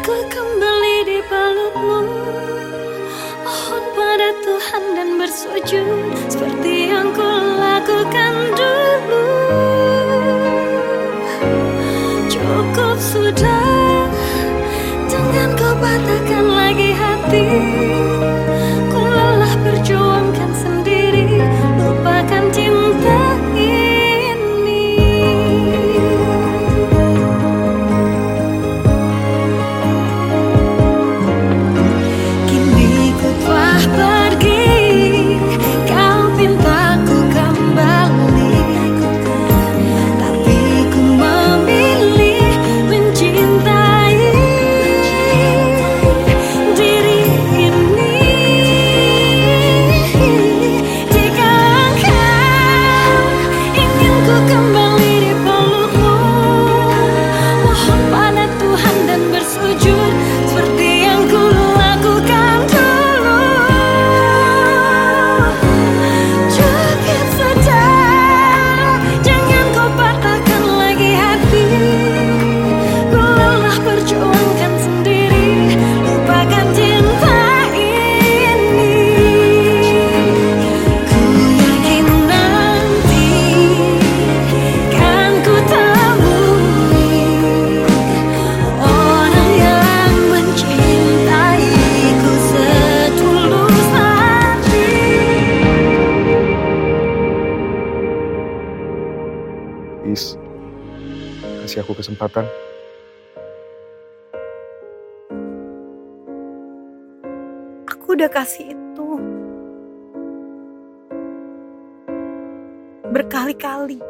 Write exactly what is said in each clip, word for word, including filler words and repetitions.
aku kembali di pelukmu, mohon pada Tuhan dan bersujud seperti yang ku lakukan dulu. Cukup sudah, jangan kau patahkan lagi hati. Ku lelah perjuangkan sendiri, lupakan cinta ini. Kini ku telah pergi, kau minta ku kembali, tapi ku memilih mencintai diri ini. Jika engkau ingin ku kembali di pelukmu, mohon pada Tuhan dan bersujud seperti yang ku lakukan dulu. Cukup saja, jangan kau patahkan lagi hati. Ku lelah perjuangkan sendiri, lupakan cinta ini. Ku yakin nanti kan ku temui orang yang mencintaiku setulus hati. Please, kasih aku kesempatan. Aku udah kasih itu berkali-kali.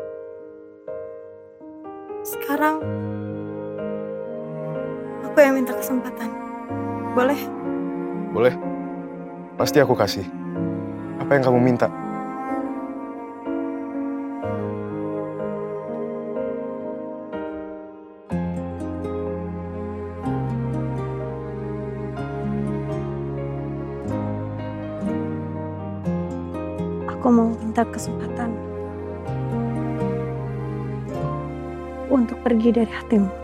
Sekarang aku yang minta kesempatan. Boleh? Boleh? Pasti aku kasih. Apa yang kamu minta? Aku mau minta kesempatan untuk pergi dari hatimu.